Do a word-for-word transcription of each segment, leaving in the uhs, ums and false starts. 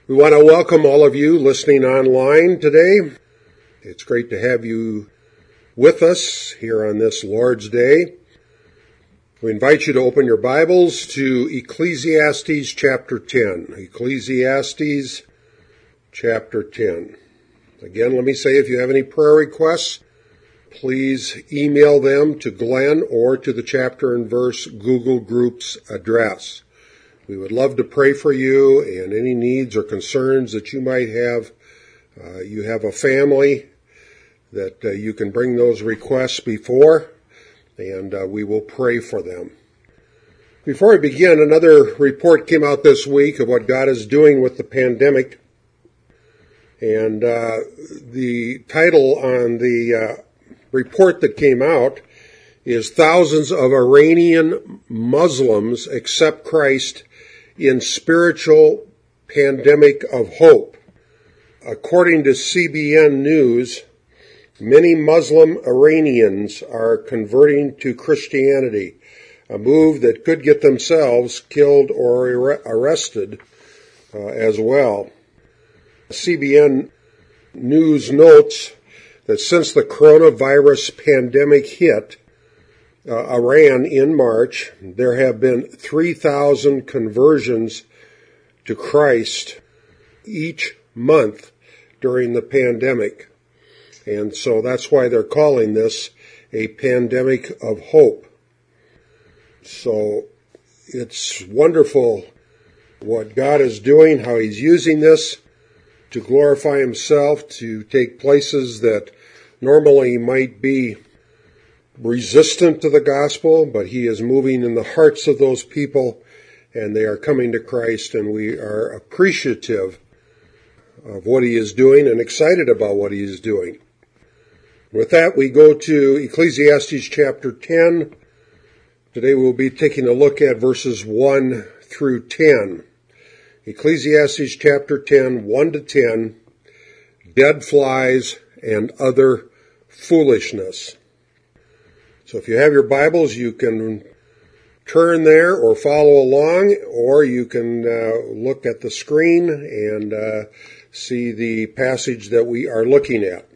We want to welcome all of you listening online today. It's great to have you with us here on this Lord's Day. We invite you to open your Bibles to Ecclesiastes chapter ten. Ecclesiastes chapter ten. Again, let me say, if you have any prayer requests, please email them to Glenn or to the Chapter and Verse Google Groups address. We would love to pray for you and any needs or concerns that you might have. Uh, you have a family that uh, you can bring those requests before, and uh, we will pray for them. Before I begin, another report came out this week of what God is doing with the pandemic. And uh, the title on the uh, report that came out is Thousands of Iranian Muslims Accept Christ in Spiritual Pandemic of Hope. According to C B N News, many Muslim Iranians are converting to Christianity, a move that could get themselves killed or ar- arrested uh, as well. C B N News notes that since the coronavirus pandemic hit uh, Iran in March, there have been three thousand conversions to Christ each month during the pandemic. And so that's why they're calling this a pandemic of hope. So it's wonderful what God is doing, how He's using this to glorify Himself, to take places that normally might be resistant to the gospel, but He is moving in the hearts of those people, and they are coming to Christ, and we are appreciative of what He is doing and excited about what He is doing. With that, we go to Ecclesiastes chapter ten. Today we'll be taking a look at verses one through ten. Ecclesiastes chapter ten, one to ten, dead flies and other foolishness. So if you have your Bibles, you can turn there or follow along, or you can uh, look at the screen and uh, see the passage that we are looking at.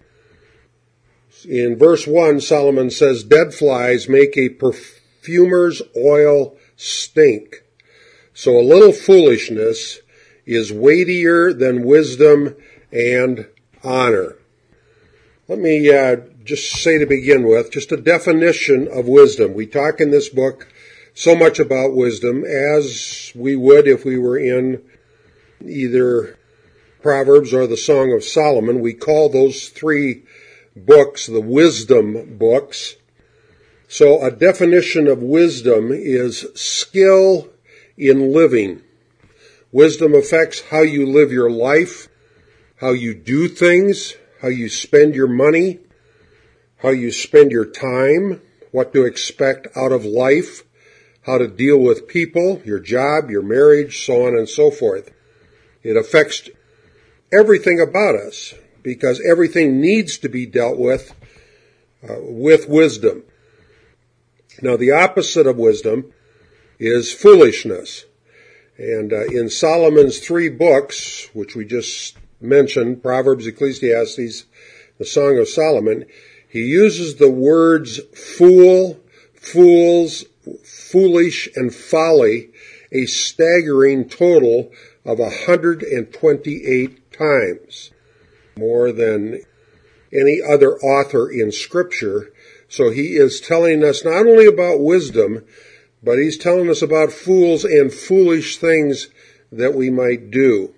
In verse one, Solomon says, dead flies make a perfumer's oil stink. So a little foolishness is weightier than wisdom and honor. Let me uh, just say to begin with, just a definition of wisdom. We talk in this book so much about wisdom, as we would if we were in either Proverbs or the Song of Solomon. We call those three books the wisdom books. So a definition of wisdom is skill in living. Wisdom affects how you live your life, how you do things, how you spend your money, how you spend your time, what to expect out of life, how to deal with people, your job, your marriage, so on and so forth. It affects everything about us because everything needs to be dealt with uh, with wisdom. Now, the opposite of wisdom is foolishness. And uh, in Solomon's three books, which we just mentioned, Proverbs, Ecclesiastes, the Song of Solomon, he uses the words fool, fools, foolish, and folly a staggering total of one hundred twenty-eight times, more than any other author in Scripture. So he is telling us not only about wisdom, but he's telling us about fools and foolish things that we might do.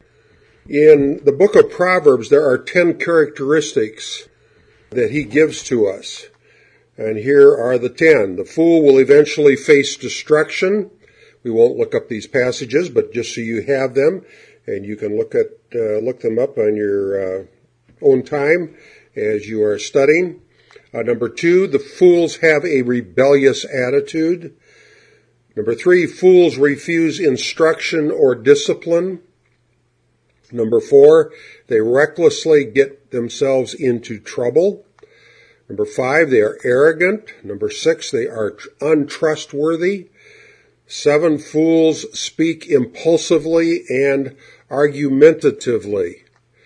In the book of Proverbs, there are ten characteristics that he gives to us. And here are the ten. The fool will eventually face destruction. We won't look up these passages, but just so you have them, and you can look at uh, look them up on your uh, own time as you are studying. Uh, number two, the fools have a rebellious attitude. Number three, fools refuse instruction or discipline. Number four, they recklessly get themselves into trouble. Number five, they are arrogant. Number six, they are untrustworthy. Seven, fools speak impulsively and argumentatively.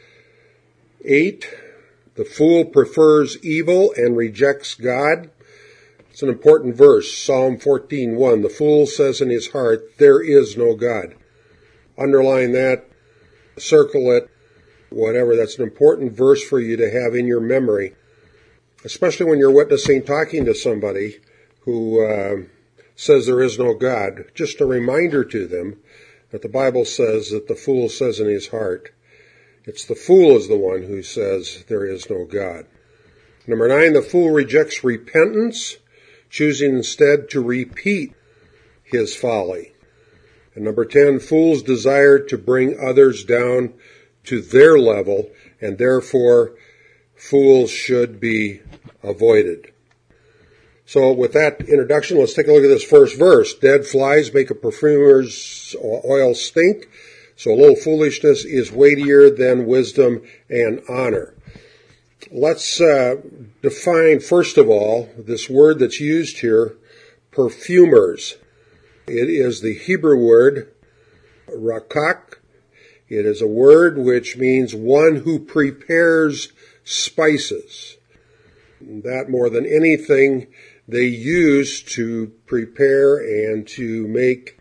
Eight, the fool prefers evil and rejects God. It's an important verse, Psalm fourteen one. The fool says in his heart, there is no God. Underline that, circle it, whatever. That's an important verse for you to have in your memory, especially when you're witnessing, talking to somebody who uh, says there is no God. Just a reminder to them that the Bible says that the fool says in his heart. It's the fool is the one who says there is no God. Number nine, the fool rejects repentance, choosing instead to repeat his folly. And number ten, fools desire to bring others down to their level, and therefore fools should be avoided. So with that introduction, let's take a look at this first verse. Dead flies make a perfumer's oil stink, so a little foolishness is weightier than wisdom and honor. Let's uh, define, first of all, this word that's used here, perfumers. It is the Hebrew word, rakak. It is a word which means one who prepares spices. That more than anything, they use to prepare and to make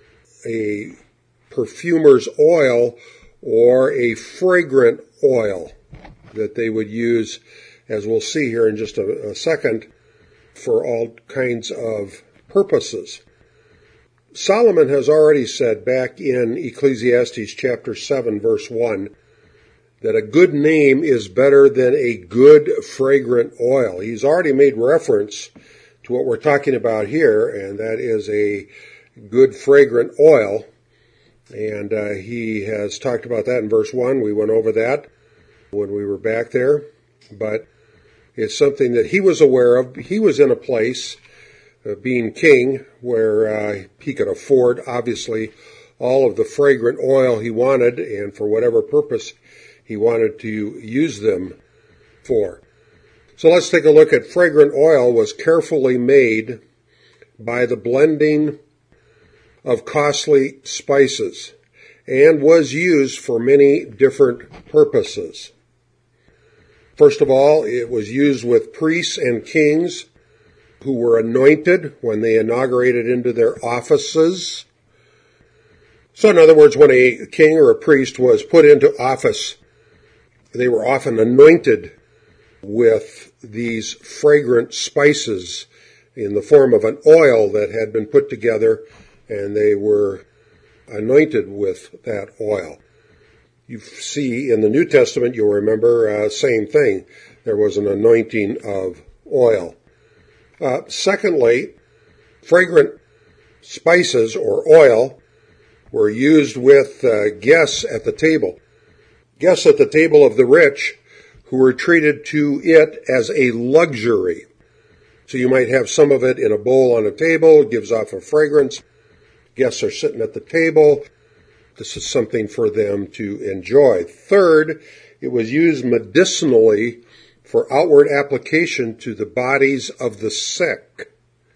a perfumer's oil or a fragrant oil that they would use, as we'll see here in just a, a second, for all kinds of purposes. Solomon has already said back in Ecclesiastes chapter seven, verse one, that a good name is better than a good fragrant oil. He's already made reference to what we're talking about here, and that is a good fragrant oil. And uh, he has talked about that in verse one. We went over that when we were back there. But it's something that he was aware of. He was in a place, uh, being king, where uh, he could afford, obviously, all of the fragrant oil he wanted, and for whatever purpose he wanted to use them for. So let's take a look at fragrant oil was carefully made by the blending of costly spices and was used for many different purposes. First of all, it was used with priests and kings who were anointed when they inaugurated into their offices. So in other words, when a king or a priest was put into office, they were often anointed with these fragrant spices in the form of an oil that had been put together, and they were anointed with that oil. You see in the New Testament, you'll remember, uh, same thing. There was an anointing of oil. Uh, secondly, fragrant spices or oil were used with uh, guests at the table. Guests at the table of the rich who were treated to it as a luxury. So you might have some of it in a bowl on a table. It gives off a fragrance. Guests are sitting at the table. This is something for them to enjoy. Third, it was used medicinally for outward application to the bodies of the sick.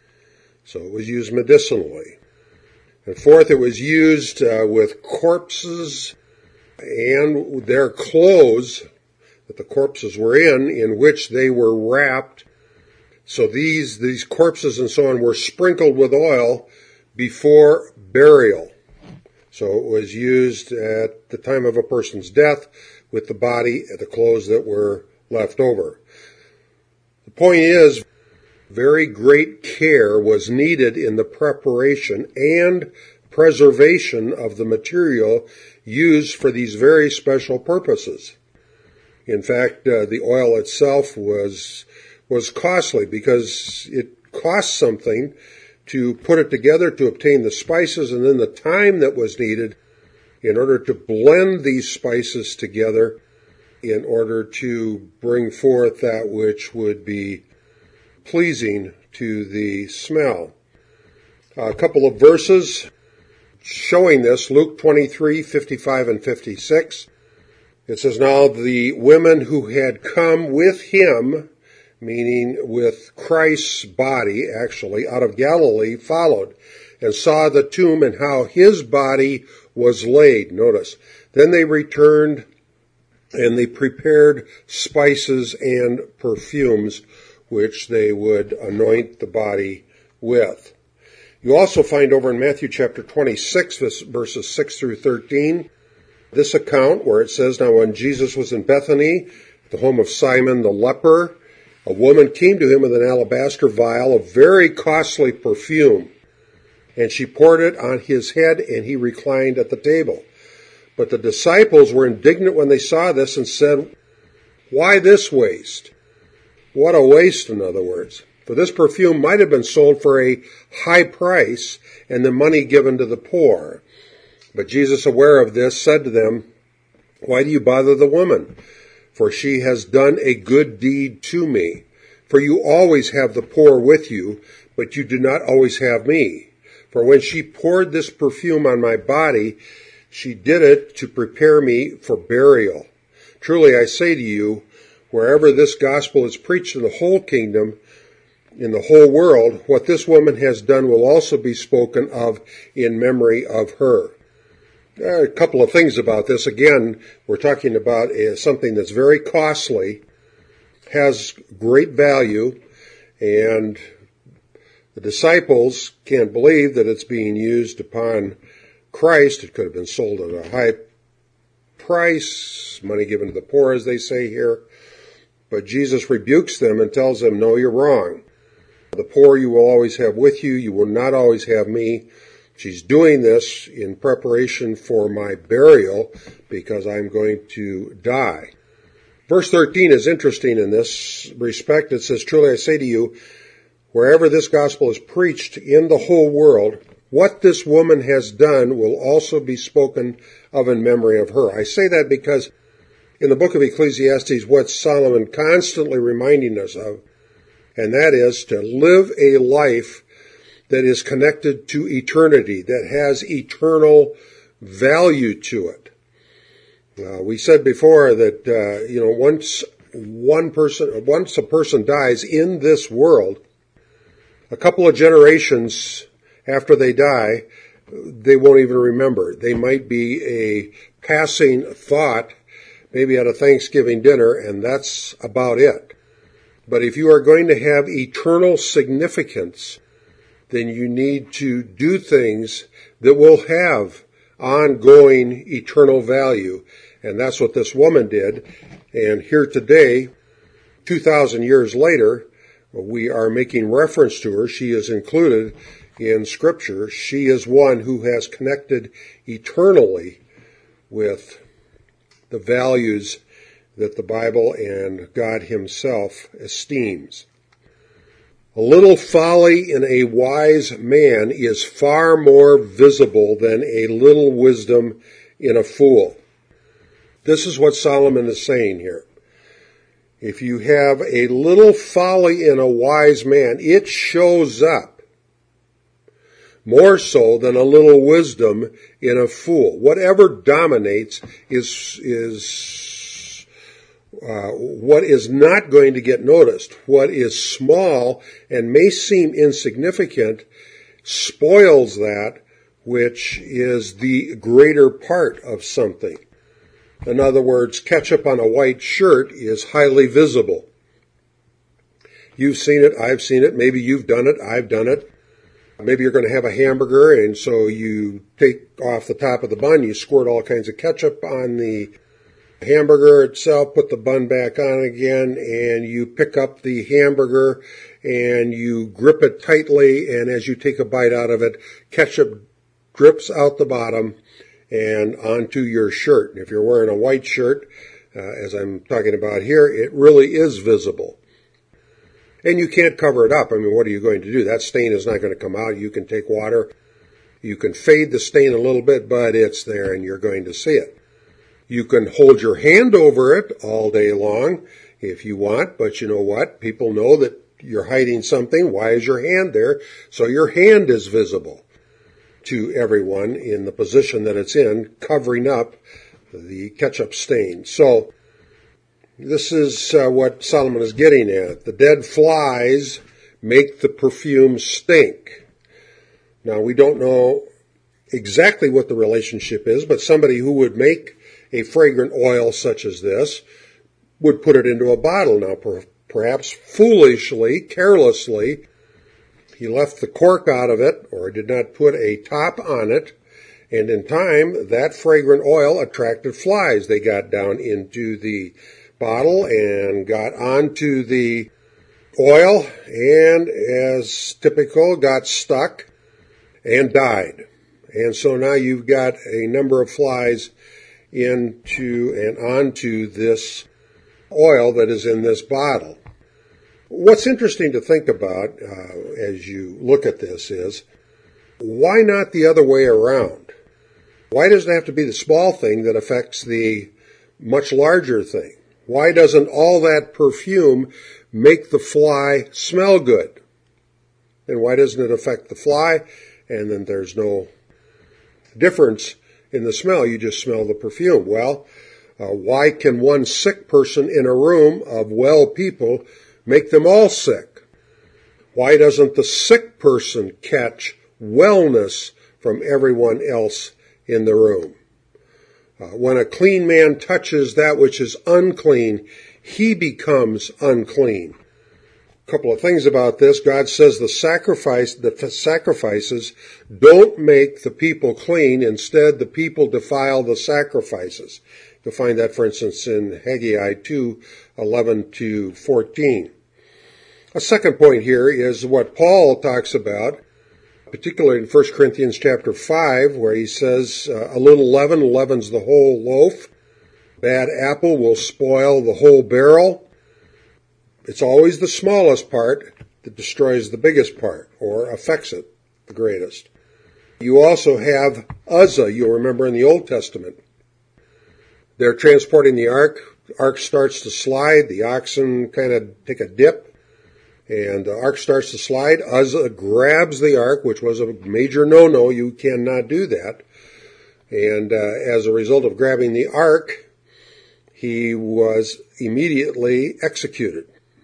So it was used medicinally. And fourth, it was used uh, with corpses and their clothes that the corpses were in, in which they were wrapped. So these, these corpses and so on were sprinkled with oil before burial. So it was used at the time of a person's death with the body, the clothes that were left over. The point is, very great care was needed in the preparation and preservation of the material used for these very special purposes. In fact, uh, the oil itself was was costly because it cost something to put it together, to obtain the spices, and then the time that was needed in order to blend these spices together in order to bring forth that which would be pleasing to the smell. A couple of verses showing this, Luke twenty-three, fifty-five and fifty-six. It says, now the women who had come with him, meaning with Christ's body, actually, out of Galilee, followed and saw the tomb and how his body was laid. Notice, Then they returned and they prepared spices and perfumes which they would anoint the body with. You also find over in Matthew chapter twenty-six, verses six through thirteen, this account where it says, "Now when Jesus was in Bethany, the home of Simon the leper, a woman came to him with an alabaster vial of very costly perfume, and she poured it on his head, and he reclined at the table. But the disciples were indignant when they saw this and said, 'Why this waste?'" What a waste, in other words. For this perfume might have been sold for a high price and the money given to the poor. But Jesus, aware of this, said to them, "Why do you bother the woman? For she has done a good deed to me. For you always have the poor with you, but you do not always have me. For when she poured this perfume on my body, she did it to prepare me for burial. Truly I say to you, wherever this gospel is preached in the whole kingdom, in the whole world, what this woman has done will also be spoken of in memory of her." There are a couple of things about this. Again, we're talking about something that's very costly, has great value, and the disciples can't believe that it's being used upon Christ. It could have been sold at a high price, money given to the poor, as they say here. But Jesus rebukes them and tells them, "No, you're wrong. The poor you will always have with you. You will not always have me. She's doing this in preparation for my burial because I'm going to die." Verse thirteen is interesting in this respect. It says, "Truly I say to you, wherever this gospel is preached in the whole world, what this woman has done will also be spoken of in memory of her." I say that because in the book of Ecclesiastes, what Solomon constantly reminding us of, and that is to live a life that is connected to eternity, that has eternal value to it. Uh, we said before that, uh, you know, once one person, once a person dies in this world, a couple of generations after they die, they won't even remember. They might be a passing thought, maybe at a Thanksgiving dinner, and that's about it. But if you are going to have eternal significance, then you need to do things that will have ongoing eternal value. And that's what this woman did. And here today, two thousand years later, we are making reference to her. She is included in Scripture. She is one who has connected eternally with the values that the Bible and God Himself esteems. "A little folly in a wise man is far more visible than a little wisdom in a fool." This is what Solomon is saying here. If you have a little folly in a wise man, it shows up more so than a little wisdom in a fool. Whatever dominates is, is uh, what is not going to get noticed. What is small and may seem insignificant spoils that which is the greater part of something. In other words, ketchup on a white shirt is highly visible. You've seen it, I've seen it, maybe you've done it, I've done it. Maybe you're going to have a hamburger, and so you take off the top of the bun, you squirt all kinds of ketchup on the hamburger itself, put the bun back on again, and you pick up the hamburger and you grip it tightly, and as you take a bite out of it, ketchup drips out the bottom and onto your shirt. And if you're wearing a white shirt, uh, as I'm talking about here, it really is visible. And you can't cover it up. I mean, what are you going to do? That stain is not going to come out. You can take water. You can fade the stain a little bit, but it's there and you're going to see it. You can hold your hand over it all day long if you want, but you know what? People know that you're hiding something. Why is your hand there? So your hand is visible to everyone in the position that it's in, covering up the ketchup stain. So this is uh, what Solomon is getting at. The dead flies make the perfume stink. Now, we don't know exactly what the relationship is, but somebody who would make a fragrant oil such as this, would put it into a bottle. Now, per- perhaps foolishly, carelessly, he left the cork out of it or did not put a top on it, and in time, that fragrant oil attracted flies. They got down into the bottle and got onto the oil, and as typical, got stuck and died. And so now you've got a number of flies into and onto this oil that is in this bottle. What's interesting to think about uh, as you look at this is, why not the other way around? Why does it have to be the small thing that affects the much larger thing? Why doesn't all that perfume make the fly smell good? And why doesn't it affect the fly? And then there's no difference in the smell. You just smell the perfume. Well, uh, why can one sick person in a room of well people make them all sick? Why doesn't the sick person catch wellness from everyone else in the room? Uh, when a clean man touches that which is unclean, he becomes unclean. A couple of things about this. God says the sacrifice, the sacrifices don't make the people clean. Instead, the people defile the sacrifices. You'll find that, for instance, in Haggai two, eleven to fourteen. A second point here is what Paul talks about, particularly in First Corinthians chapter five, where he says, uh, a little leaven leavens the whole loaf. Bad apple will spoil the whole barrel. It's always the smallest part that destroys the biggest part, or affects it the greatest. You also have Uzzah, you'll remember in the Old Testament. They're transporting the ark. The ark starts to slide. The oxen kind of take a dip, and the ark starts to slide. Uzzah grabs the ark, which was a major no-no. You cannot do that. And uh, as a result of grabbing the ark, he was immediately executed,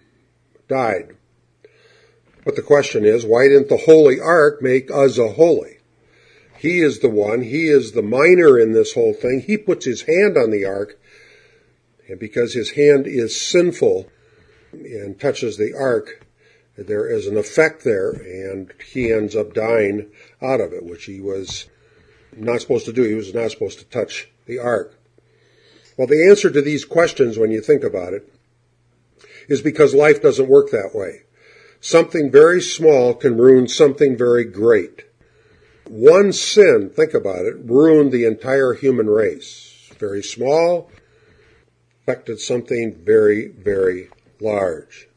died. But the question is, why didn't the holy ark make Uzzah holy? He is the one, he is the minor in this whole thing. He puts his hand on the ark, and because his hand is sinful and touches the ark, there is an effect there, and he ends up dying out of it, which he was not supposed to do. He was not supposed to touch the ark. Well, the answer to these questions, when you think about it, is because life doesn't work that way. Something very small can ruin something very great. One sin, think about it, ruined the entire human race. Very small, affected something very, very large.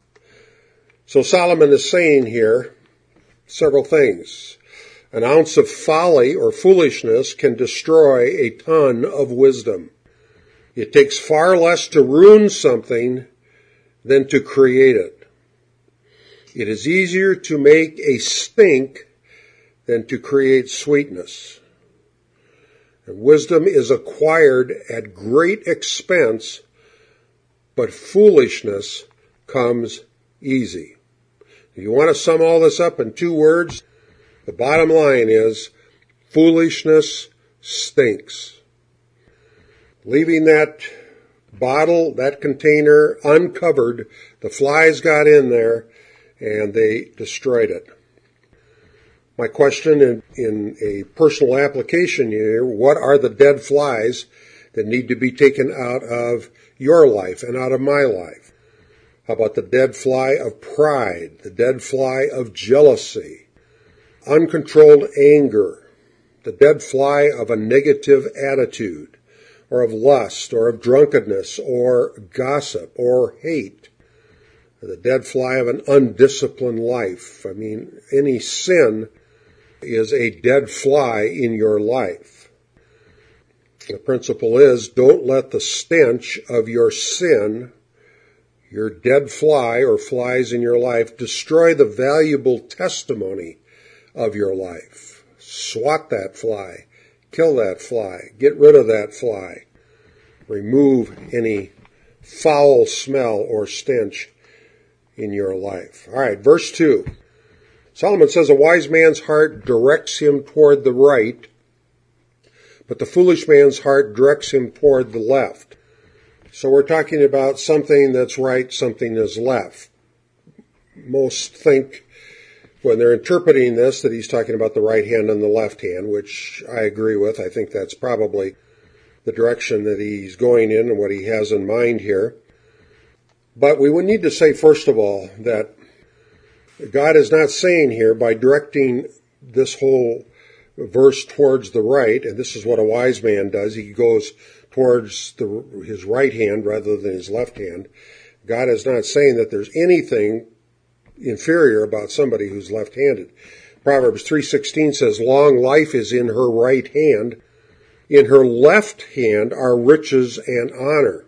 So Solomon is saying here several things. An ounce of folly or foolishness can destroy a ton of wisdom. It takes far less to ruin something than to create it. It is easier to make a stink than to create sweetness. And wisdom is acquired at great expense, but foolishness comes easy. If you want to sum all this up in two words, the bottom line is foolishness stinks. Leaving that bottle, that container uncovered, the flies got in there and they destroyed it. My question in, in a personal application here, what are the dead flies that need to be taken out of your life and out of my life? How about the dead fly of pride, the dead fly of jealousy, uncontrolled anger, the dead fly of a negative attitude, or of lust, or of drunkenness, or gossip, or hate, the dead fly of an undisciplined life? I mean, any sin is a dead fly in your life. The principle is, don't let the stench of your sin, your dead fly or flies in your life, destroy the valuable testimony of your life. Swat that fly. Kill that fly. Get rid of that fly. Remove any foul smell or stench in your life. All right, verse two. Solomon says, a wise man's heart directs him toward the right, but the foolish man's heart directs him toward the left. So we're talking about something that's right, something that's left. Most think when they're interpreting this that he's talking about the right hand and the left hand, which I agree with. I think that's probably the direction that he's going in and what he has in mind here. But we would need to say, first of all, that God is not saying here by directing this whole verse towards the right, and this is what a wise man does. He goes towards the, his right hand rather than his left hand. God is not saying that there's anything inferior about somebody who's left-handed. Proverbs three sixteen says, long life is in her right hand. In her left hand are riches and honor.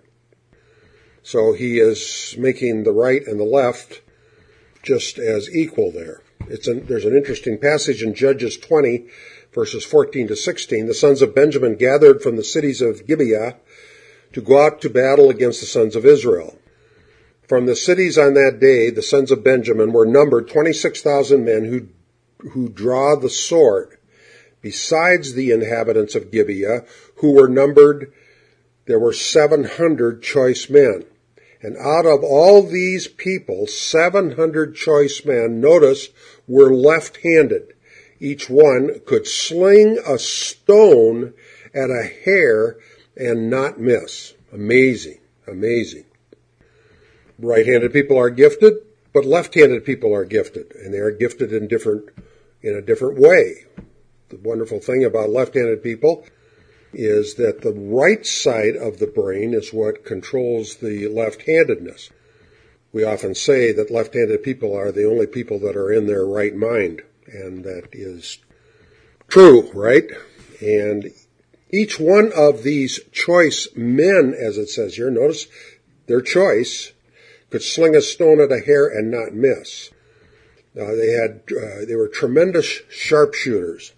So he is making the right and the left just as equal there. It's an, there's an interesting passage in Judges twenty, verses fourteen to sixteen. The sons of Benjamin gathered from the cities of Gibeah to go out to battle against the sons of Israel. From the cities on that day, the sons of Benjamin were numbered twenty-six thousand men who, who draw the sword, besides the inhabitants of Gibeah, who were numbered, there were seven hundred choice men. And out of all these people, seven hundred choice men, notice, were left-handed. Each one could sling a stone at a hair and not miss. Amazing, amazing. Right-handed people are gifted, but left-handed people are gifted, and they are gifted in different, in a different way. The wonderful thing about left-handed people is that the right side of the brain is what controls the left-handedness. We often say that left-handed people are the only people that are in their right mind, and that is true, right? And each one of these choice men, as it says here, notice their choice, could sling a stone at a hair and not miss. Uh, they had, uh, they were tremendous sharpshooters.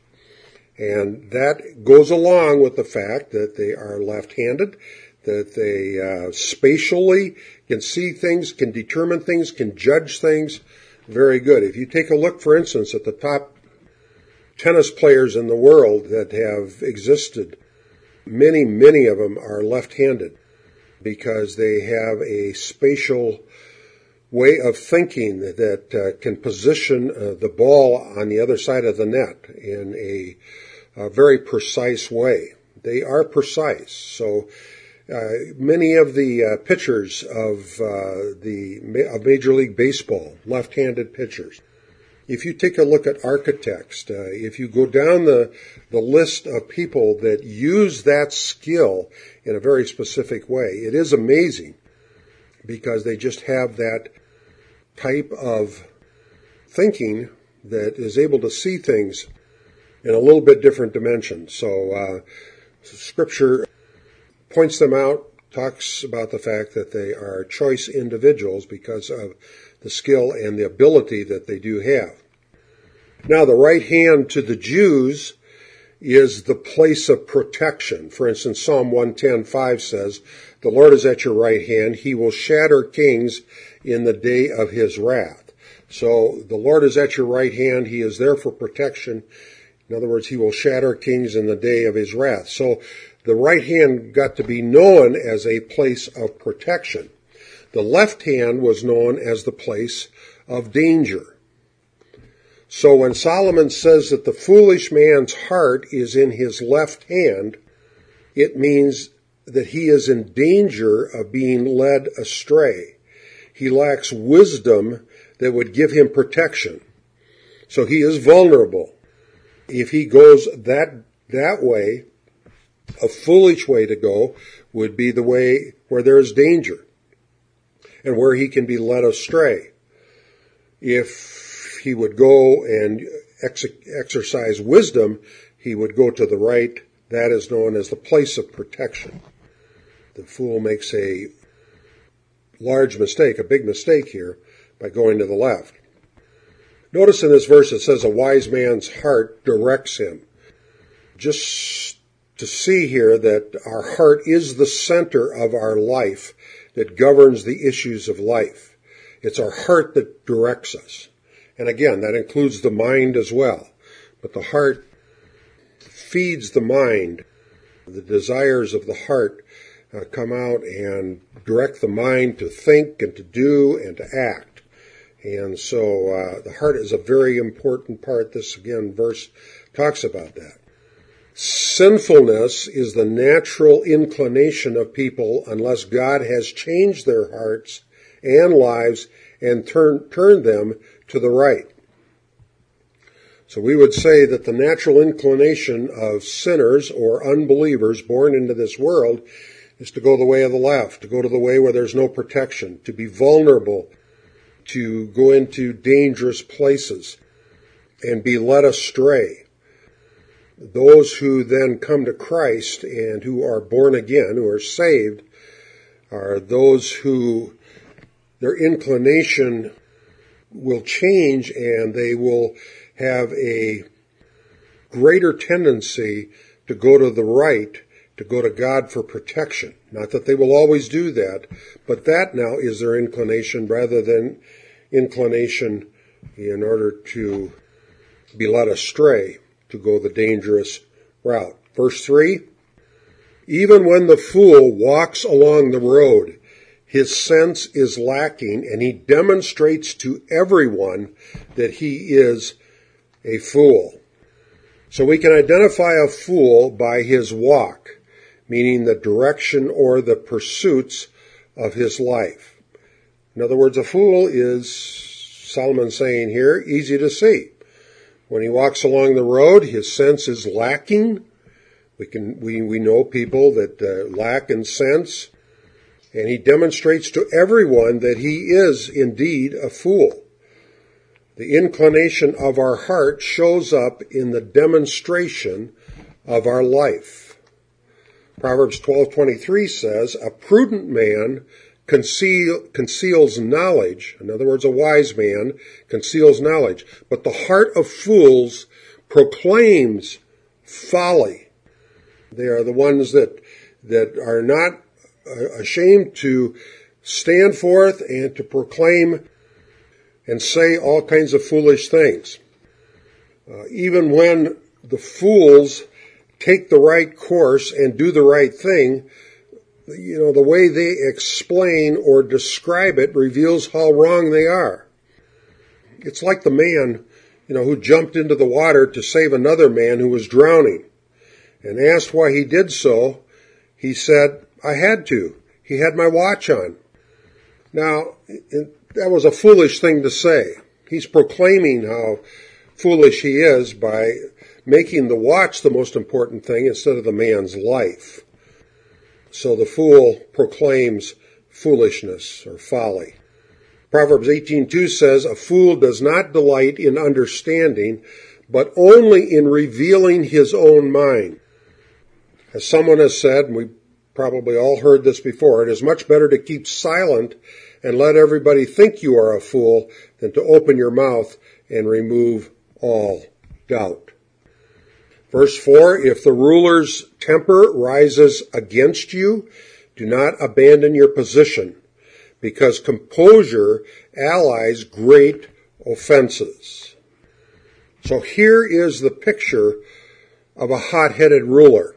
And that goes along with the fact that they are left-handed, that they uh, spatially can see things, can determine things, can judge things. Very good. If you take a look, for instance, at the top tennis players in the world that have existed, many, many of them are left-handed because they have a spatial way of thinking that uh, can position uh, the ball on the other side of the net in a, a very precise way. They are precise. So uh, many of the uh, pitchers of uh, the of Major League Baseball, left-handed pitchers. If you take a look at architects, uh, if you go down the the list of people that use that skill in a very specific way, it is amazing because they just have that type of thinking that is able to see things in a little bit different dimension. So uh, Scripture points them out, talks about the fact that they are choice individuals because of the skill and the ability that they do have. Now, the right hand to the Jews is the place of protection. For instance, Psalm one ten five says, "The Lord is at your right hand. He will shatter kings in the day of his wrath." So the Lord is at your right hand. He is there for protection. In other words, he will shatter kings in the day of his wrath. So the right hand got to be known as a place of protection. The left hand was known as the place of danger. So when Solomon says that the foolish man's heart is in his left hand, it means that he is in danger of being led astray. He lacks wisdom that would give him protection. So he is vulnerable. If he goes that, that way, a foolish way to go would be the way where there is danger and where he can be led astray. If he would go and ex- exercise wisdom, he would go to the right. That is known as the place of protection. The fool makes a large mistake, a big mistake here, by going to the left. Notice in this verse it says a wise man's heart directs him. Just to see here that our heart is the center of our life that governs the issues of life. It's our heart that directs us. And again, that includes the mind as well. But the heart feeds the mind The desires of the heart uh, come out and direct the mind to think and to do and to act. And so uh, the heart is a very important part. This, again, verse talks about that. Sinfulness is the natural inclination of people unless God has changed their hearts and lives and turn, turned them to the right. So we would say that the natural inclination of sinners or unbelievers born into this world is to go the way of the left, to go to the way where there's no protection, to be vulnerable, to go into dangerous places and be led astray. Those who then come to Christ and who are born again, who are saved, are those who their inclination will change and they will have a greater tendency to go to the right, to go to God for protection. Not that they will always do that, but that now is their inclination rather than inclination in order to be led astray, to go the dangerous route. Verse three, even when the fool walks along the road, his sense is lacking, and he demonstrates to everyone that he is a fool. So we can identify a fool by his walk, meaning the direction or the pursuits of his life. In other words, a fool is, Solomon's saying here, easy to see. When he walks along the road, his sense is lacking. We can we, we know people that uh, lack in sense. And he demonstrates to everyone that he is indeed a fool. The inclination of our heart shows up in the demonstration of our life. Proverbs twelve twenty-three says, a prudent man conceal, conceals knowledge. In other words, a wise man conceals knowledge. But the heart of fools proclaims folly. They are the ones that, that are not ashamed to stand forth and to proclaim and say all kinds of foolish things. Uh, even when the fools take the right course and do the right thing, you know, the way they explain or describe it reveals how wrong they are. It's like the man, you know, who jumped into the water to save another man who was drowning. And asked why he did so, he said, I had to. He had my watch on. Now, that was a foolish thing to say. He's proclaiming how foolish he is by making the watch the most important thing instead of the man's life. So the fool proclaims foolishness or folly. Proverbs eighteen two says, a fool does not delight in understanding, but only in revealing his own mind. As someone has said, and we probably all heard this before, it is much better to keep silent and let everybody think you are a fool than to open your mouth and remove all doubt. Verse four, if the ruler's temper rises against you, do not abandon your position, because composure allies great offenses. So here is the picture of a hot-headed ruler.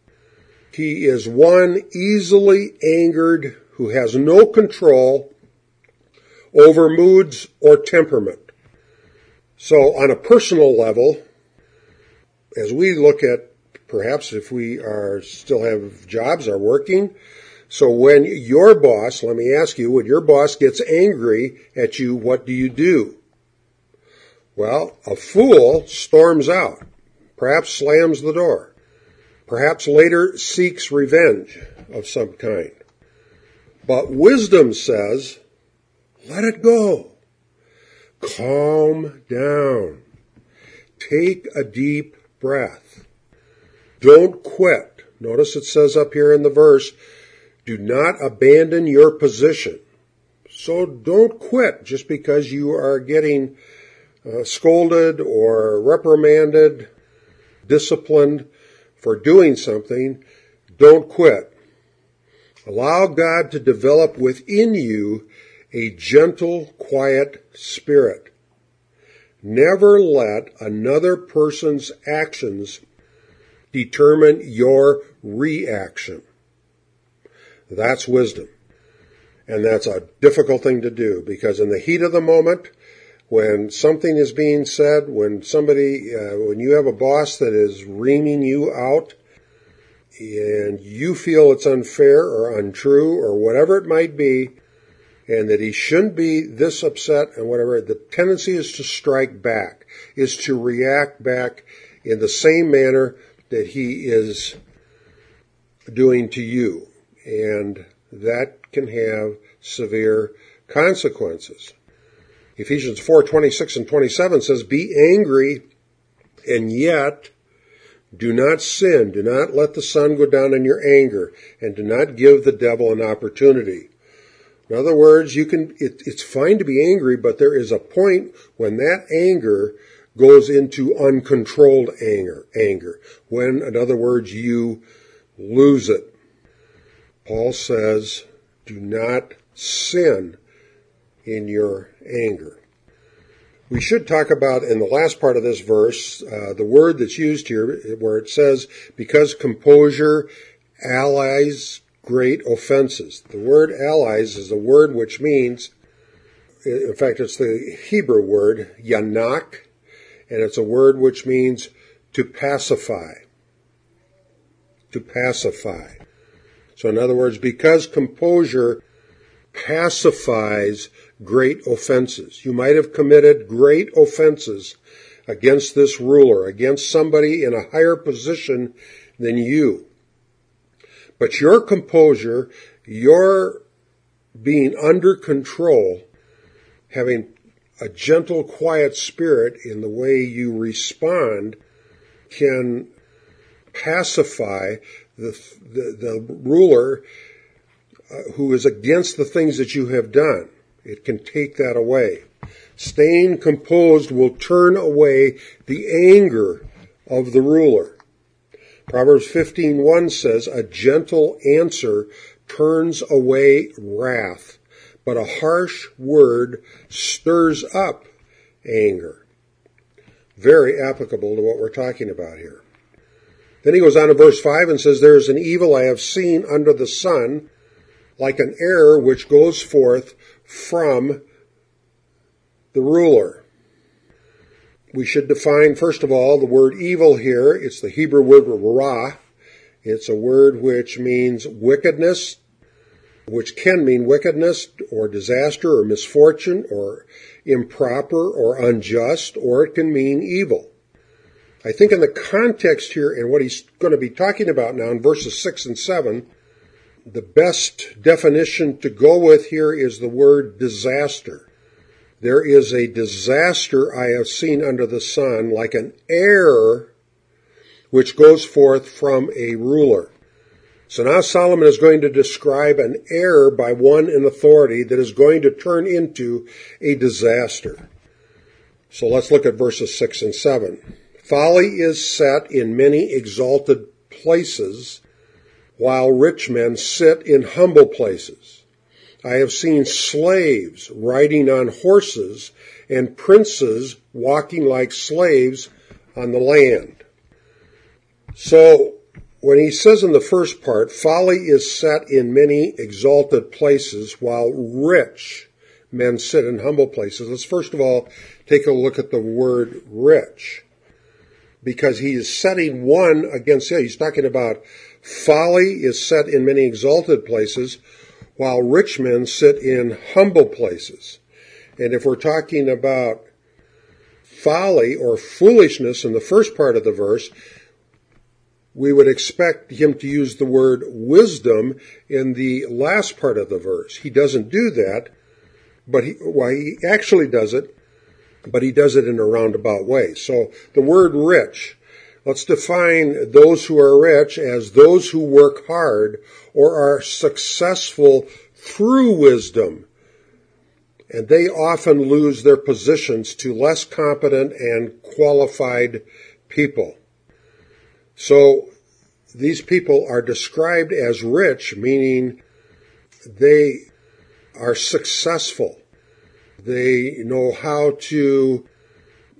He is one easily angered who has no control over moods or temperament. So on a personal level, as we look at perhaps if we are still have jobs, are working, so when your boss, let me ask you, when your boss gets angry at you, what do you do? Well, a fool storms out, perhaps slams the door. Perhaps later seeks revenge of some kind. But wisdom says, let it go. Calm down. Take a deep breath. Don't quit. Notice it says up here in the verse, do not abandon your position. So don't quit just because you are getting uh, scolded or reprimanded, disciplined for doing something. Don't quit. Allow God to develop within you a gentle, quiet spirit. Never let another person's actions determine your reaction. That's wisdom. And that's a difficult thing to do, because in the heat of the moment, when something is being said, when somebody, uh, when you have a boss that is reaming you out, and you feel it's unfair or untrue or whatever it might be, and that he shouldn't be this upset and whatever, the tendency is to strike back, is to react back in the same manner that he is doing to you. And that can have severe consequences. Ephesians four twenty-six and twenty-seven says, "Be angry, and yet do not sin. Do not let the sun go down in your anger, and do not give the devil an opportunity." In other words, you can. It, it's fine to be angry, but there is a point when that anger goes into uncontrolled anger. Anger. When, in other words, you lose it. Paul says, do not sin in your anger. We should talk about, in the last part of this verse, uh, the word that's used here, where it says, because composure allies great offenses. The word allies is a word which means, in fact, it's the Hebrew word, yanak, and it's a word which means to pacify. To pacify. So in other words, because composure pacifies great offenses. You might have committed great offenses against this ruler, against somebody in a higher position than you. But your composure, your being under control, having a gentle, quiet spirit in the way you respond, can pacify the, the, the ruler uh, who is against the things that you have done. It can take that away. Staying composed will turn away the anger of the ruler. Proverbs fifteen one says, "A gentle answer turns away wrath, but a harsh word stirs up anger." Very applicable to what we're talking about here. Then he goes on to verse five and says, "There is an evil I have seen under the sun, like an error which goes forth from the ruler." We should define, first of all, the word evil here. It's the Hebrew word ra. It's a word which means wickedness, which can mean wickedness or disaster or misfortune or improper or unjust, or it can mean evil. I think in the context here and what he's going to be talking about now in verses six and seven, the best definition to go with here is the word disaster. There is a disaster I have seen under the sun, like an error which goes forth from a ruler. So now Solomon is going to describe an error by one in authority that is going to turn into a disaster. So let's look at verses six and seven. "Folly is set in many exalted places, while rich men sit in humble places. I have seen slaves riding on horses and princes walking like slaves on the land." So when he says in the first part, folly is set in many exalted places while rich men sit in humble places, let's first of all take a look at the word rich. Because he is setting one against the other. He's talking about folly is set in many exalted places, while rich men sit in humble places. And if we're talking about folly or foolishness in the first part of the verse, we would expect him to use the word wisdom in the last part of the verse. He doesn't do that, but he, well, he actually does it, but he does it in a roundabout way. So the word rich, let's define those who are rich as those who work hard or are successful through wisdom. And they often lose their positions to less competent and qualified people. So these people are described as rich, meaning they are successful. They know how to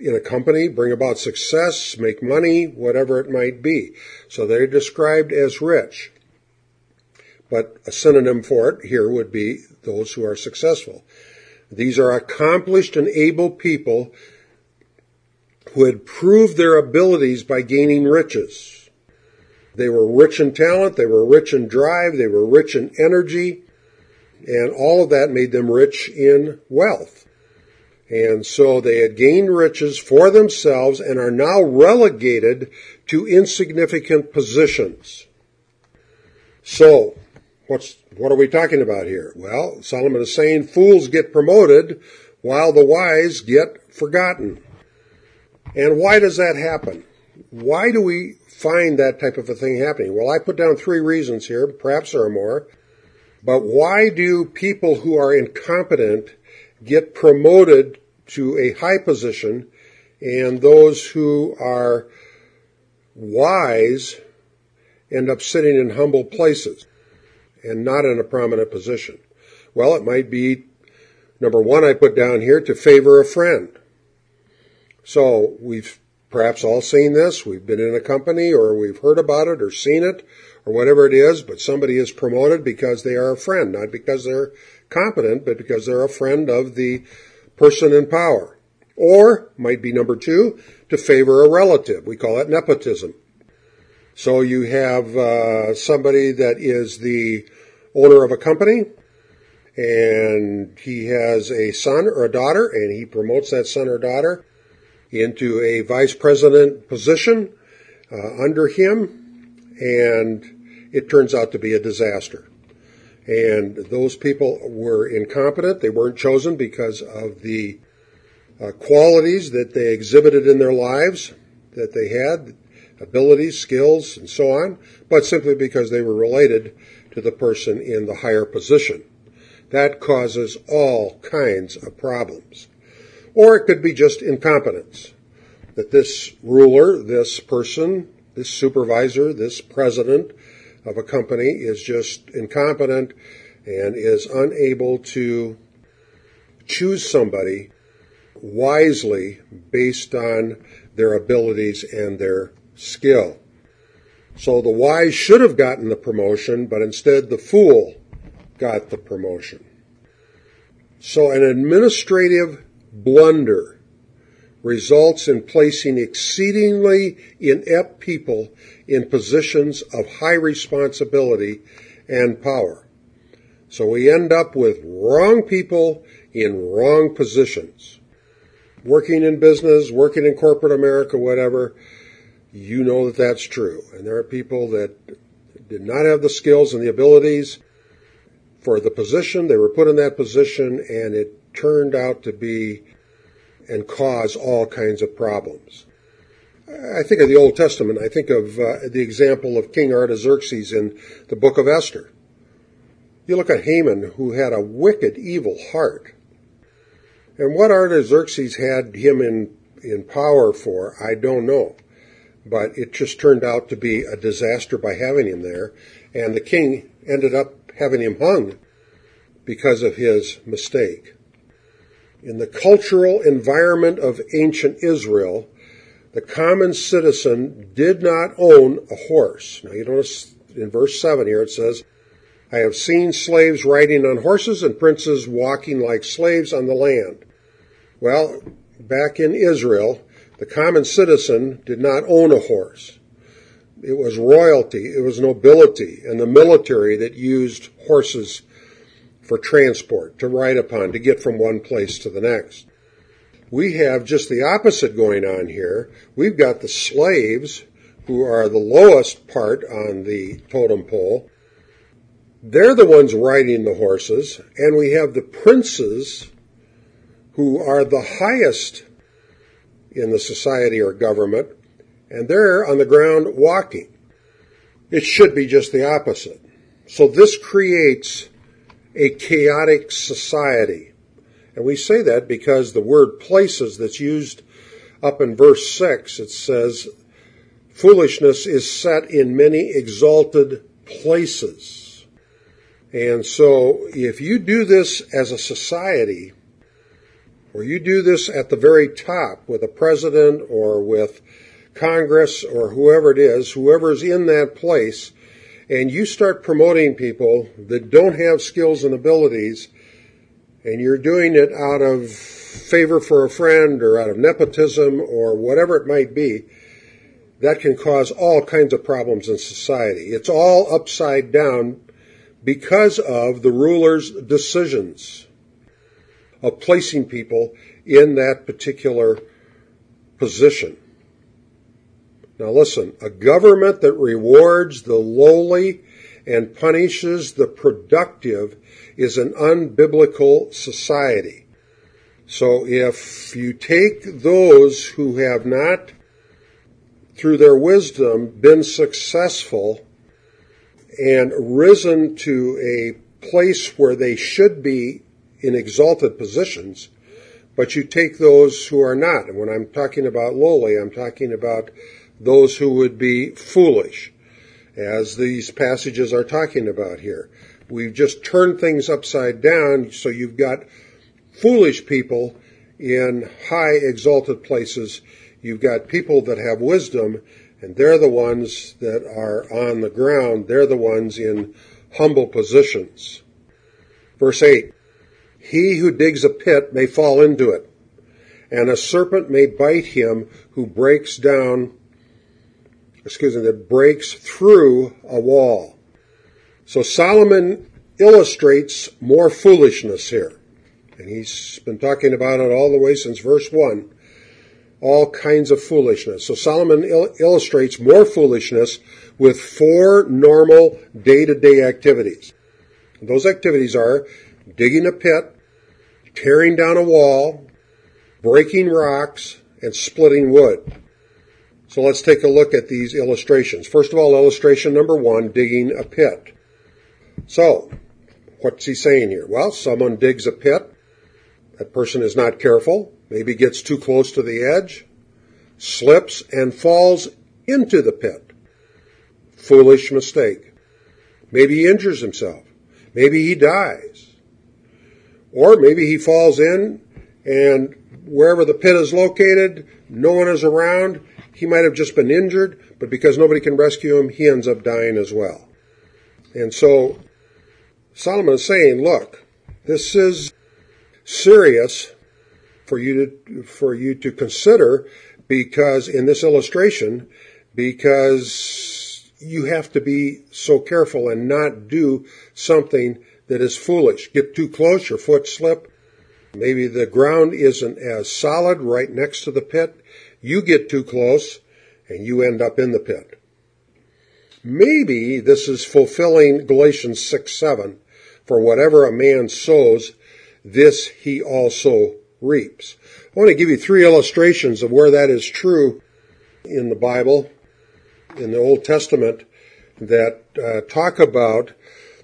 in a company, bring about success, make money, whatever it might be. So they're described as rich. But a synonym for it here would be those who are successful. These are accomplished and able people who had proved their abilities by gaining riches. They were rich in talent, they were rich in drive, they were rich in energy, and all of that made them rich in wealth. And so they had gained riches for themselves and are now relegated to insignificant positions. So, what's, what are we talking about here? Well, Solomon is saying fools get promoted while the wise get forgotten. And why does that happen? Why do we find that type of a thing happening? Well, I put down three reasons here, perhaps there are more. But why do people who are incompetent get promoted to a high position and those who are wise end up sitting in humble places and not in a prominent position? Well, it might be, number one, I put down here, to favor a friend. So we've perhaps all seen this. We've been in a company or we've heard about it or seen it or whatever it is, but somebody is promoted because they are a friend, not because they're competent, but because they're a friend of the person in power. Or, might be number two, to favor a relative. We call it nepotism. So you have uh, somebody that is the owner of a company, and he has a son or a daughter, and he promotes that son or daughter into a vice president position uh, under him, and it turns out to be a disaster. And those people were incompetent. They weren't chosen because of the uh, qualities that they exhibited in their lives, that they had, abilities, skills, and so on, but simply because they were related to the person in the higher position. That causes all kinds of problems. Or it could be just incompetence, that this ruler, this person, this supervisor, this president of a company is just incompetent and is unable to choose somebody wisely based on their abilities and their skill. So the wise should have gotten the promotion, but instead the fool got the promotion. So an administrative blunder results in placing exceedingly inept people in positions of high responsibility and power. So we end up with wrong people in wrong positions. Working in business, working in corporate America, whatever, you know that that's true. And there are people that did not have the skills and the abilities for the position. They were put in that position, and it turned out to be and cause all kinds of problems. I think of the Old Testament. I think of uh, the example of King Artaxerxes in the book of Esther. You look at Haman, who had a wicked, evil heart. And what Artaxerxes had him in, in power for, I don't know. But it just turned out to be a disaster by having him there. And the king ended up having him hung because of his mistake. In the cultural environment of ancient Israel, the common citizen did not own a horse. Now you notice in verse seven here it says, I have seen slaves riding on horses and princes walking like slaves on the land. Well, back in Israel, the common citizen did not own a horse. It was royalty, it was nobility, and the military that used horses for transport, to ride upon, to get from one place to the next. We have just the opposite going on here. We've got the slaves, who are the lowest part on the totem pole. They're the ones riding the horses, and we have the princes, who are the highest in the society or government, and they're on the ground walking. It should be just the opposite. So this creates a chaotic society. And we say that because the word places that's used up in verse six, it says, foolishness is set in many exalted places. And so if you do this as a society, or you do this at the very top with a president or with Congress or whoever it is, whoever's in that place, and you start promoting people that don't have skills and abilities, and you're doing it out of favor for a friend or out of nepotism or whatever it might be, that can cause all kinds of problems in society. It's all upside down because of the ruler's decisions of placing people in that particular position. Now listen, a government that rewards the lowly and punishes the productive is an unbiblical society. So if you take those who have not, through their wisdom, been successful and risen to a place where they should be in exalted positions, but you take those who are not, and when I'm talking about lowly, I'm talking about those who would be foolish, as these passages are talking about here. We've just turned things upside down, so you've got foolish people in high exalted places. You've got people that have wisdom, and they're the ones that are on the ground. They're the ones in humble positions. Verse eight, he who digs a pit may fall into it, and a serpent may bite him who breaks down, excuse me, that breaks through a wall. So Solomon illustrates more foolishness here. And he's been talking about it all the way since verse one. All kinds of foolishness. So Solomon il- illustrates more foolishness with four normal day-to-day activities. And those activities are digging a pit, tearing down a wall, breaking rocks, and splitting wood. So let's take a look at these illustrations. First of all, illustration number one, digging a pit. So, what's he saying here? Well, someone digs a pit. That person is not careful, maybe gets too close to the edge, slips and falls into the pit. Foolish mistake. Maybe he injures himself. Maybe he dies. Or maybe he falls in, and wherever the pit is located, no one is around. He might have just been injured, but because nobody can rescue him, he ends up dying as well. And so Solomon is saying, look, this is serious for you to, for you to consider, because in this illustration, because you have to be so careful and not do something that is foolish. Get too close, your foot slip. Maybe the ground isn't as solid right next to the pit. You get too close and you end up in the pit. Maybe this is fulfilling Galatians six seven. For whatever a man sows, this he also reaps. I want to give you three illustrations of where that is true in the Bible, in the Old Testament, that uh, talk about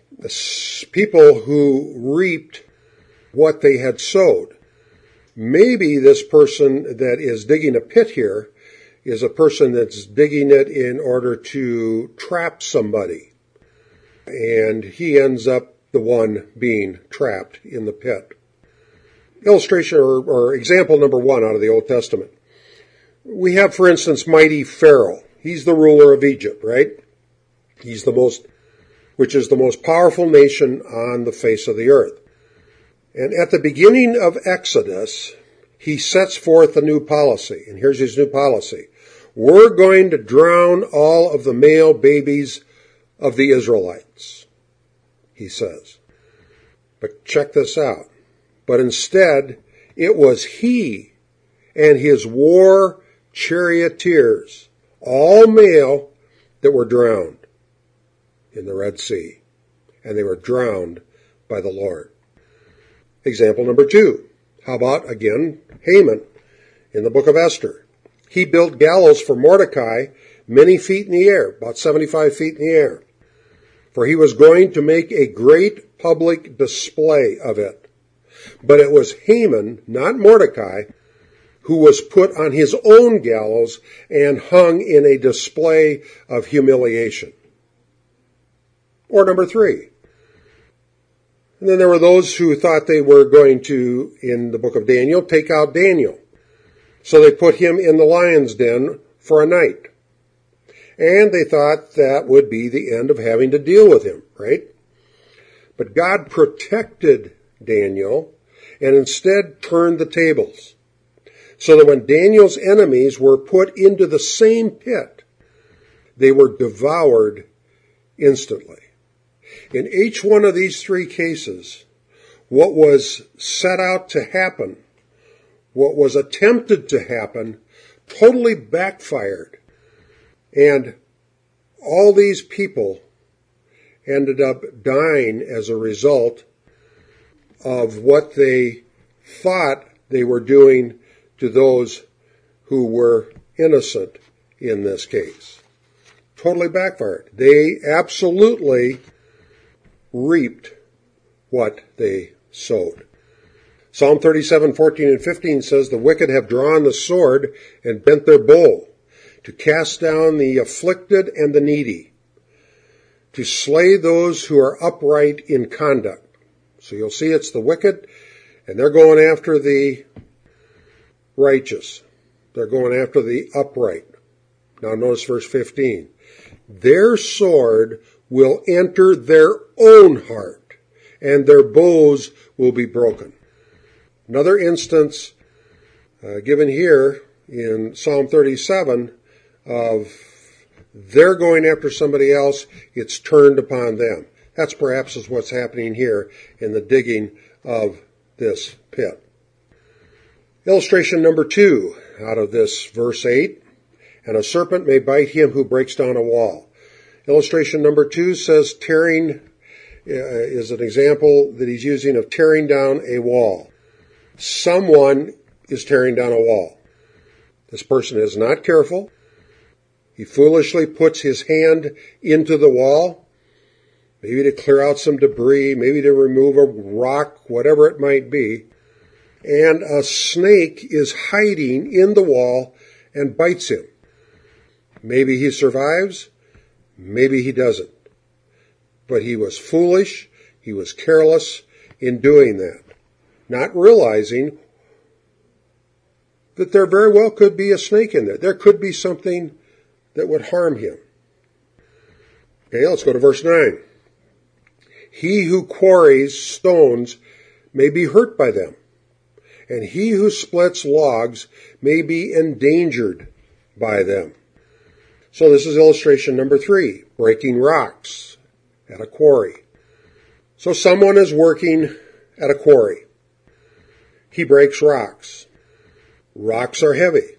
people who reaped what they had sowed. Maybe this person that is digging a pit here is a person that's digging it in order to trap somebody, and he ends up the one being trapped in the pit. Illustration or, or example number one out of the Old Testament. We have, for instance, mighty Pharaoh. He's the ruler of Egypt, right? He's the most, which is the most powerful nation on the face of the earth. And at the beginning of Exodus, he sets forth a new policy. And here's his new policy. We're going to drown all of the male babies of the Israelites, he says. But check this out. But instead, it was he and his war charioteers, all male, that were drowned in the Red Sea. And they were drowned by the Lord. Example number two. How about, again, Haman in the book of Esther? He built gallows for Mordecai many feet in the air, about seventy-five feet in the air. For he was going to make a great public display of it. But it was Haman, not Mordecai, who was put on his own gallows and hung in a display of humiliation. Or number three. And then there were those who thought they were going to, in the book of Daniel, take out Daniel. So they put him in the lion's den for a night. And they thought that would be the end of having to deal with him, right? But God protected Daniel and instead turned the tables, so that when Daniel's enemies were put into the same pit, they were devoured instantly. In each one of these three cases, what was set out to happen, what was attempted to happen, totally backfired. And all these people ended up dying as a result of what they thought they were doing to those who were innocent in this case. Totally backfired. They absolutely reaped what they sowed. Psalm thirty-seven, fourteen and fifteen says, "The wicked have drawn the sword and bent their bow, to cast down the afflicted and the needy, to slay those who are upright in conduct." So you'll see it's the wicked, and they're going after the righteous. They're going after the upright. Now notice verse fifteen. "Their sword will enter their own heart, and their bows will be broken." Another instance uh, given here in Psalm thirty-seven of they're going after somebody else, it's turned upon them. That's perhaps is what's happening here in the digging of this pit. Illustration number two out of this verse eight, "And a serpent may bite him who breaks down a wall." Illustration number two says tearing uh, is an example that he's using of tearing down a wall. Someone is tearing down a wall. This person is not careful. He foolishly puts his hand into the wall, maybe to clear out some debris, maybe to remove a rock, whatever it might be. And a snake is hiding in the wall and bites him. Maybe he survives, maybe he doesn't. But he was foolish, he was careless in doing that, not realizing that there very well could be a snake in there. There could be something that would harm him. Okay, let's go to verse nine. "He who quarries stones may be hurt by them, and he who splits logs may be endangered by them." So this is illustration number three, breaking rocks at a quarry. So someone is working at a quarry. He breaks rocks. Rocks are heavy.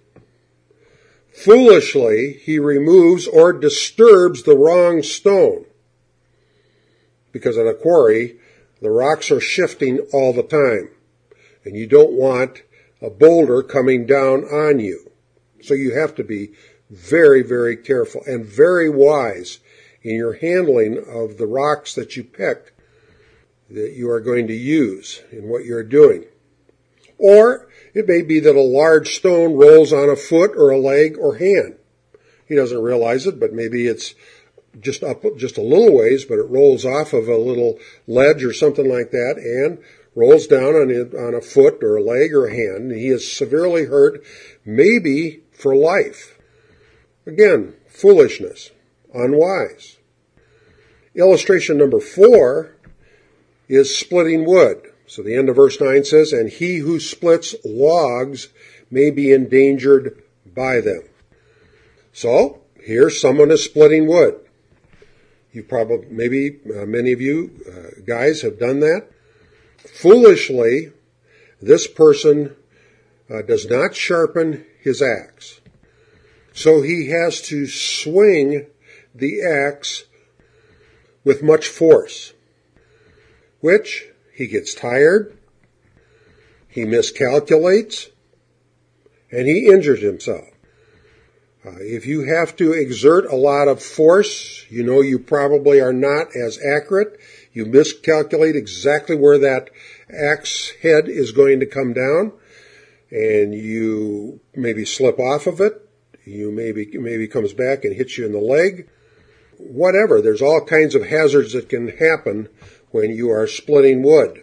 Foolishly, he removes or disturbs the wrong stone, because at a quarry, the rocks are shifting all the time, and you don't want a boulder coming down on you. So you have to be very, very careful and very wise in your handling of the rocks that you pick that you are going to use in what you're doing. Or it may be that a large stone rolls on a foot or a leg or hand. He doesn't realize it, but maybe it's just up just a little ways, but it rolls off of a little ledge or something like that and rolls down on a, on a foot or a leg or a hand. He is severely hurt, maybe for life. Again, foolishness, unwise. Illustration number four is splitting wood. So the end of verse nine says, "And he who splits logs may be endangered by them." So here someone is splitting wood. You probably, maybe uh, many of you uh, guys have done that. Foolishly, this person uh, does not sharpen his axe. So he has to swing the axe with much force, which he gets tired, he miscalculates, and he injures himself. Uh, if you have to exert a lot of force, you know you probably are not as accurate. You miscalculate exactly where that axe head is going to come down, and you maybe slip off of it. You maybe maybe comes back and hits you in the leg. Whatever. There's all kinds of hazards that can happen when you are splitting wood.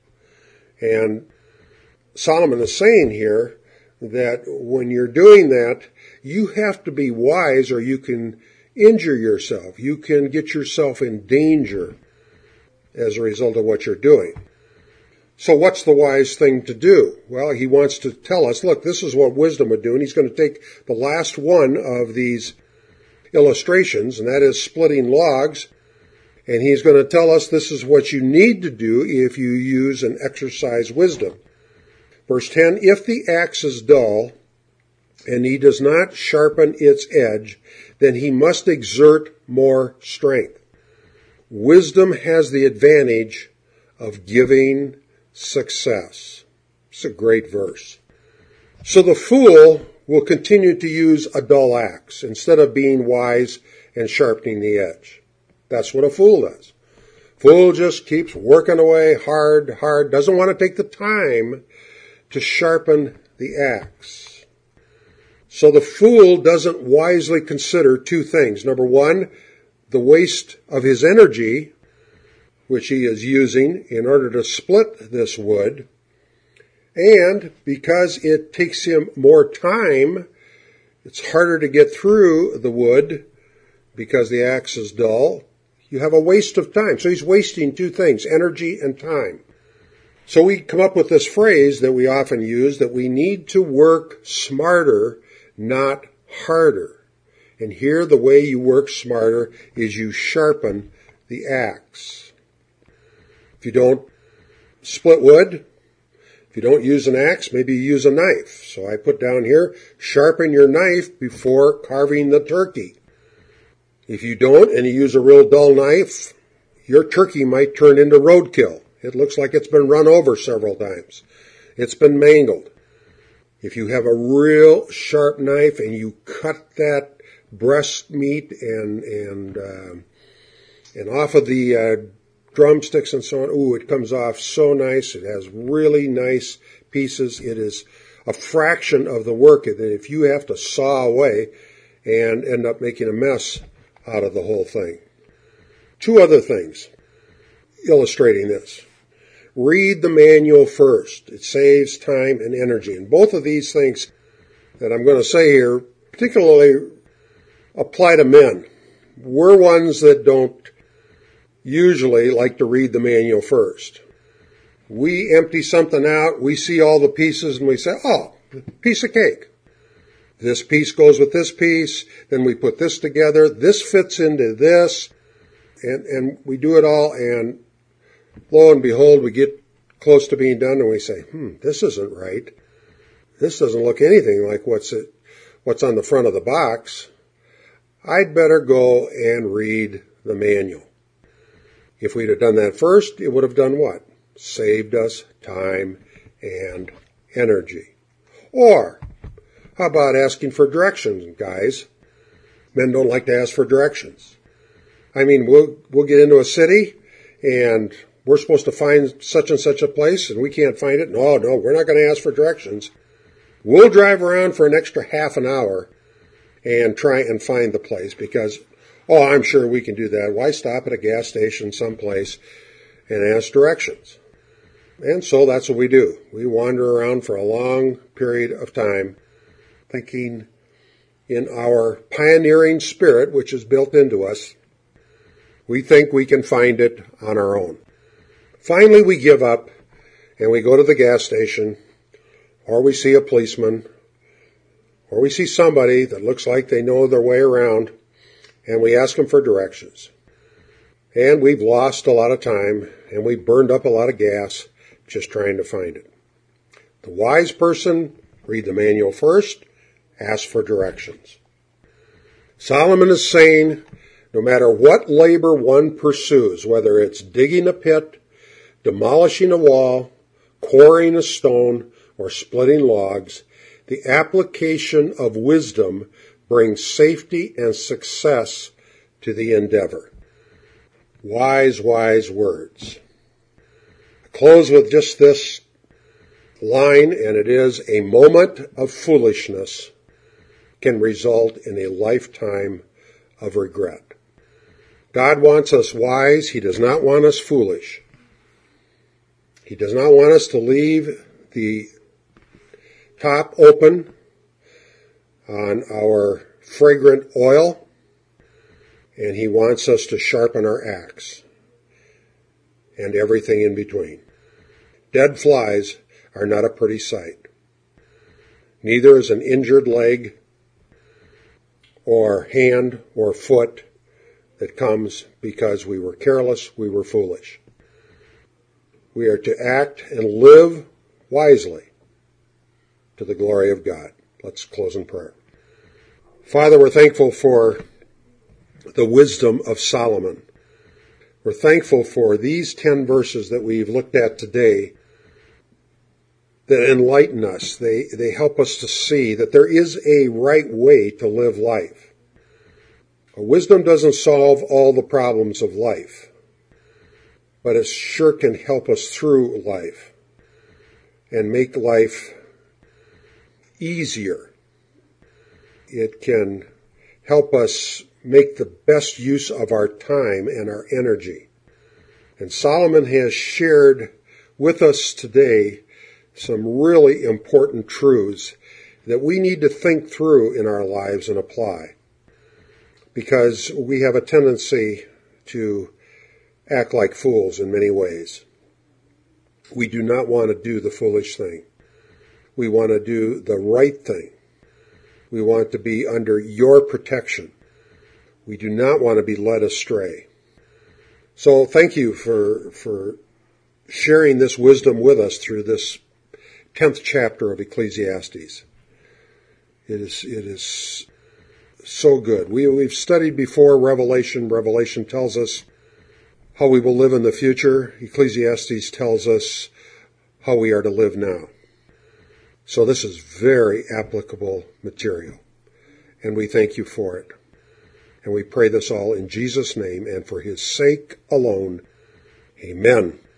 And Solomon is saying here that when you're doing that, you have to be wise or you can injure yourself. You can get yourself in danger as a result of what you're doing. So what's the wise thing to do? Well, he wants to tell us, look, this is what wisdom would do. And he's going to take the last one of these illustrations, and that is splitting logs. And he's going to tell us this is what you need to do if you use and exercise wisdom. Verse ten, if the axe is dull and he does not sharpen its edge, then he must exert more strength. Wisdom has the advantage of giving success. It's a great verse. So the fool will continue to use a dull axe instead of being wise and sharpening the edge. That's what a fool does. Fool just keeps working away hard, hard, doesn't want to take the time to sharpen the axe. So the fool doesn't wisely consider two things. Number one, the waste of his energy, which he is using in order to split this wood. And because it takes him more time, it's harder to get through the wood because the axe is dull. You have a waste of time. So he's wasting two things, energy and time. So we come up with this phrase that we often use, that we need to work smarter, not harder. And here the way you work smarter is you sharpen the axe. If you don't split wood, if you don't use an axe, maybe you use a knife. So I put down here, sharpen your knife before carving the turkey. If you don't and you use a real dull knife, your turkey might turn into roadkill. It looks like it's been run over several times. It's been mangled. If you have a real sharp knife and you cut that breast meat and and uh, and off of the uh, drumsticks and so on, ooh, it comes off so nice. It has really nice pieces. It is a fraction of the work that if you have to saw away and end up making a mess out of the whole thing. Two other things illustrating this. Read the manual first. It saves time and energy. And both of these things that I'm going to say here particularly apply to men. We're ones that don't usually like to read the manual first. We empty something out, we see all the pieces, and we say, oh, piece of cake. This piece goes with this piece, then we put this together, this fits into this, and, and we do it all, and lo and behold, we get close to being done, and we say, hmm, this isn't right. This doesn't look anything like what's it, what's on the front of the box. I'd better go and read the manual. If we'd have done that first, it would have done what? Saved us time and energy. Or, how about asking for directions, guys? Men don't like to ask for directions. I mean, we'll, we'll get into a city, and we're supposed to find such and such a place, and we can't find it. No, no, we're not going to ask for directions. We'll drive around for an extra half an hour and try and find the place because, oh, I'm sure we can do that. Why stop at a gas station someplace and ask directions? And so that's what we do. We wander around for a long period of time thinking in our pioneering spirit, which is built into us, we think we can find it on our own. Finally, we give up and we go to the gas station, or we see a policeman, or we see somebody that looks like they know their way around, and we ask them for directions. And we've lost a lot of time, and we've burned up a lot of gas just trying to find it. The wise person, read the manual first, ask for directions. Solomon is saying, no matter what labor one pursues, whether it's digging a pit, demolishing a wall, quarrying a stone, or splitting logs, the application of wisdom brings safety and success to the endeavor. Wise, wise words. I close with just this line, and it is, a moment of foolishness can result in a lifetime of regret. God wants us wise. He does not want us foolish. He does not want us to leave the top open on our fragrant oil, and he wants us to sharpen our axe and everything in between. Dead flies are not a pretty sight. Neither is an injured leg or hand or foot that comes because we were careless, we were foolish. We are to act and live wisely to the glory of God. Let's close in prayer. Father, we're thankful for the wisdom of Solomon. We're thankful for these ten verses that we've looked at today that enlighten us. They, they help us to see that there is a right way to live life. Wisdom doesn't solve all the problems of life, but it sure can help us through life and make life easier. It can help us make the best use of our time and our energy. And Solomon has shared with us today some really important truths that we need to think through in our lives and apply, because we have a tendency to act like fools in many ways. We do not want to do the foolish thing. We want to do the right thing. We want to be under your protection. We do not want to be led astray. So thank you for, for sharing this wisdom with us through this tenth chapter of Ecclesiastes. It is, it is so good. We, we've studied before Revelation. Revelation tells us how we will live in the future. Ecclesiastes tells us how we are to live now. So this is very applicable material, and we thank you for it. And we pray this all in Jesus' name and for his sake alone. Amen.